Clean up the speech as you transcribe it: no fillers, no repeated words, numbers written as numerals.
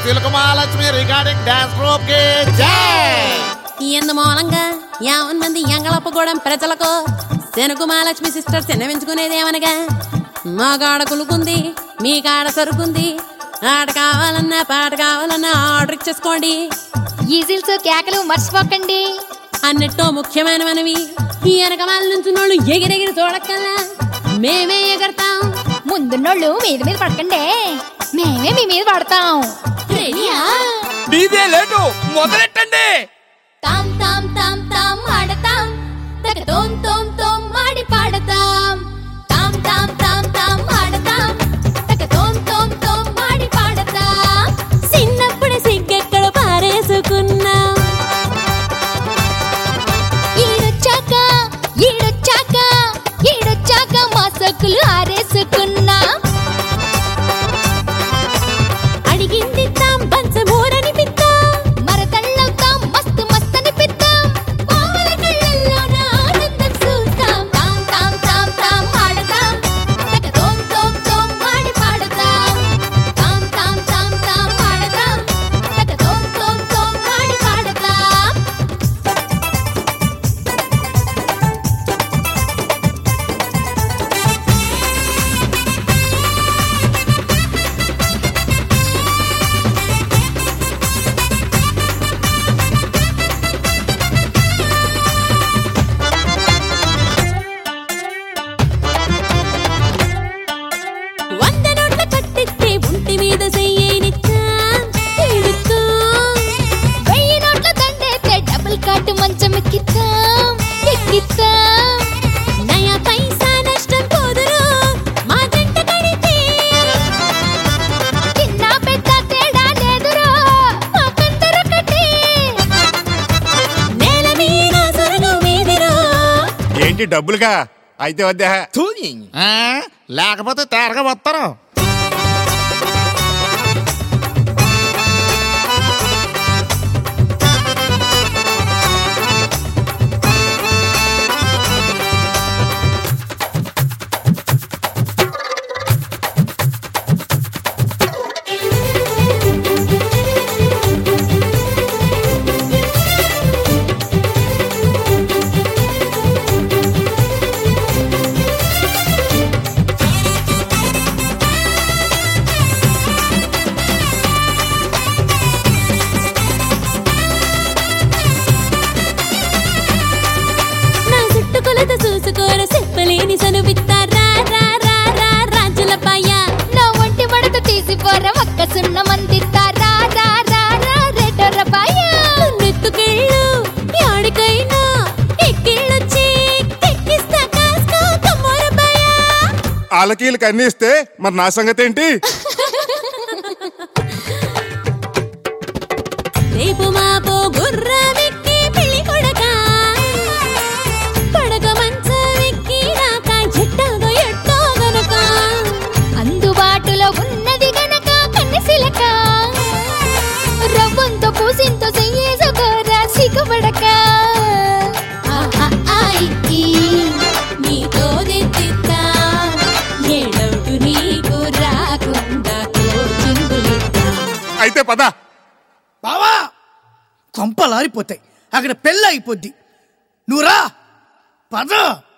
Silk Mahalakshmi recording dance group కి జై. ఇందు మూలంగా 50 మంది ఎంగళప్పగూడెం ప్రజలకు శనుకు మహాలక్ష్మి సిస్టర్స్ విన్నవించుకునేదేమనగా, మా కాడ కులుకుంది, మీ కాడ సరుకుంది, ఆట కావాలన్నా పాట కావాలన్నా ఆర్డర్ ఇచ్చేసుకోండి. ఈజిల్స్ కేకలు మర్చిపోకండి అన్నట్టు ముఖ్యమైన మనవి, ఈ వెనక వాళ్ళ నుంచి నోళ్ళు ఎగిరెగిరి చూడక్కల్లా మేమే ఎగరతాం. ముందున్నోళ్ళు మీద మీద పడకండి, మేమే మీ మీద పడతాం. రెడీయా? డీజే లేటు మొదలెట్టండి. తాం తాం తాం తాం ఆడతాం, తక తోం తోం తోం ఆడి పాడతాం. తాం తాం తాం తాం ఆడతాం, తక తోం తోం తోం ఆడి పాడతాం. చిన్నప్పుడు సిగ్గెక్కడ పారేసుకున్నాం, ఈడొచ్చాక ఈడొచ్చాక ఈడొచ్చాక మా సొక్కులు ఆరేసుకున్నాం. అడిగింది తాం పంచమూరని పిత్తాం, మరదళ్ళవుతాం మస్తు మస్తని పిత్తాం. పావల కళ్ళల్లోన ఆనందం చూస్తాం. తాం తాం తాం తాం ఆడతాం, తక తోం తోం తోం ఆడి పాడతాం. తాం తాం తాం తాం ఆడతాం, తక తోం తోం తోం ఆడి పాడతాం. వంద నోట్ల కట్టిస్తే ఒంటి మీద చెయ్యనిచ్చాం. వెయ్యి నోట్ల దండేస్తే డబుల్ కాటు మంచం ఎక్కిస్తాం ఎక్కిస్తాం. నయా పైసా నష్టం పోదురు మా జంట కడితే, చిన్న పెద్ద తేడా లేదురో మాకందరొకటే. నేల మీద సొరగు మీదిరో. ఏంటి డబ్బులుగా అయితే వద్దా? లేకపోతే తేరగా వస్తారు. నా చుట్టుకొలత చూసుకోర చెప్పలేని సనువిత్తారా రా రా రా రాజుల పాయ. నా ఒంటి మడత తీసి పోర ఒక్క సున్న మందిస్తా. రా రా రా రా రెడ్డొర్ర పాయ. నెత్తుకెళ్ళు యాడికైనా ఎక్కిళ్ళొచ్చి ఎక్కిస్తా కాస్కో కమ్మోర పాయ. ఆలకీలకి అన్ని ఇస్తే మరి నా సంగతి ఏంటి? రేపు మాపో గుర్రమెక్కి పెళ్లి కొడక, కొడక మంచమెక్కి రాక జట్టగో ఎట్టో గనక. అందుబాటులో ఉన్నది గనక కన్నెసిలక, రవ్వంతో పూసింతో చెయ్యేసుకోరా సిగ్గుపడక. ఆహా ఆయికి నీతో తెచ్చిస్తా, ఏ డౌటు నీకు రాకుండా కోచింగులిస్తా. అయితే పద. బావా కొంపలారిపోతాయి, అక్కడ పెళ్ళి అయిపోద్ది. నువ్వు రా పద.